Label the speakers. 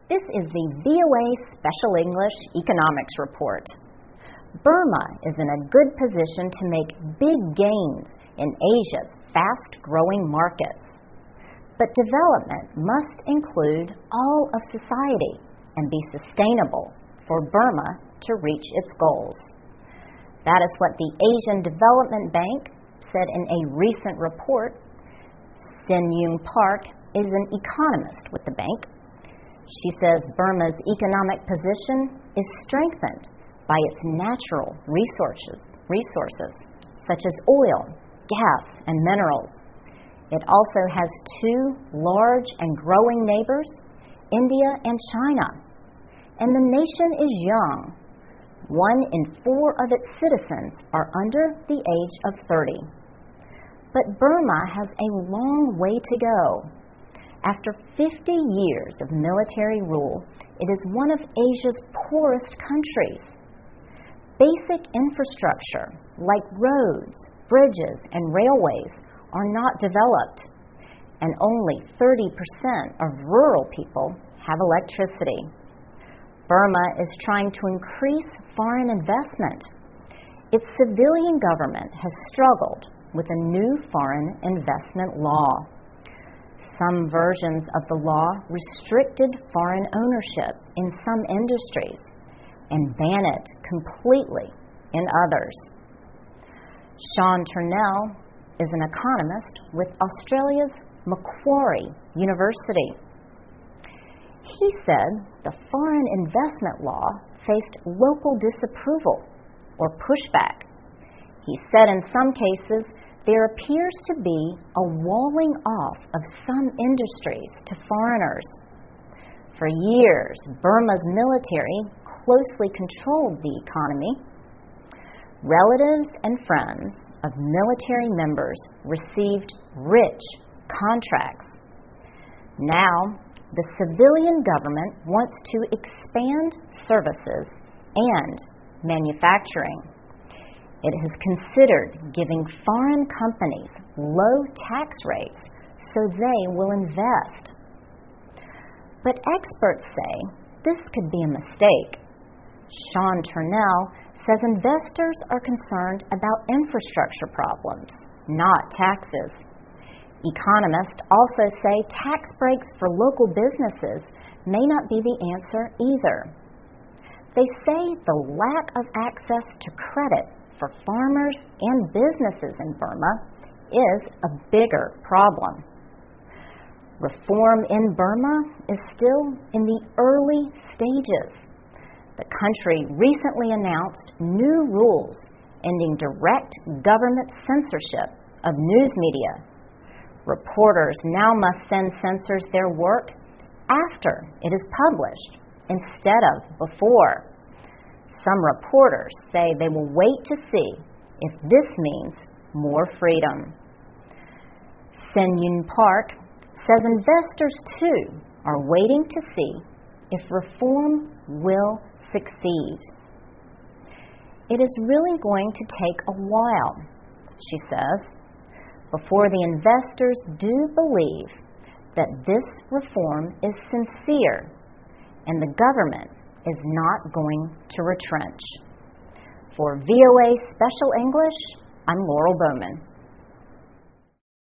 Speaker 1: This is the VOA Special English Economics Report. Burma is in a good position to make big gains in Asia's fast-growing markets. But development must include all of society and be sustainable for Burma to reach its goals. That is what the Asian Development Bank said in a recent report. Sin Yoon Park is an economist with the bank. She says Burma's economic position is strengthened by its natural resources such as oil, gas, and minerals. It also has two large and growing neighbors, India and China. And the nation is young. 1 in 4 of its citizens are under the age of 30. But Burma has a long way to go. After 50 years of military rule, it is one of Asia's poorest countries. Basic infrastructure like roads, bridges, and railways are not developed, and only 30% of rural people have electricity. Burma is trying to increase foreign investment. Its civilian government has struggled with a new foreign investment law. Some versions of the law restricted foreign ownership in some industries and ban it completely in others. Sean Turnell is an economist with Australia's Macquarie University. He said the foreign investment law faced local disapproval or pushback. He said in some cases there appears to be a walling off of some industries to foreigners. For years, Burma's military closely controlled the economy. Relatives and friends of military members received rich contracts. Now, the civilian government wants to expand services and manufacturing. It has considered giving foreign companies low tax rates so they will invest. But experts say this could be a mistake. Sean Turnell says investors are concerned about infrastructure problems, not taxes. Economists also say tax breaks for local businesses may not be the answer either. They say the lack of access to credit for farmers and businesses in Burma is a bigger problem. Reform in Burma is still in the early stages. The country recently announced new rules ending direct government censorship of news media. Reporters now must send censors their work after it is published instead of before. Some reporters say they will wait to see if this means more freedom. Sin Yoon Park says investors too are waiting to see if reform will succeed. It is really going to take a while, she says, before the investors do believe that this reform is sincere and the government is not going to retrench. For VOA Special English, I'm Laurel Bowman.